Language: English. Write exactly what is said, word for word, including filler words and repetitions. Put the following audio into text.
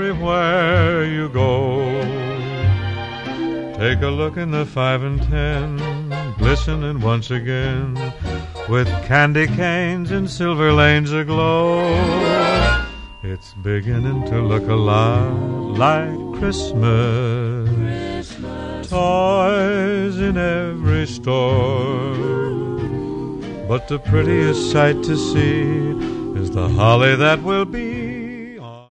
everywhere you go. Take a look in the five and ten, glistening once again, with candy canes and silver lanes aglow. It's beginning to look a lot like Christmas. Christmas. Toys in every store, but the prettiest sight to see is the holly that will be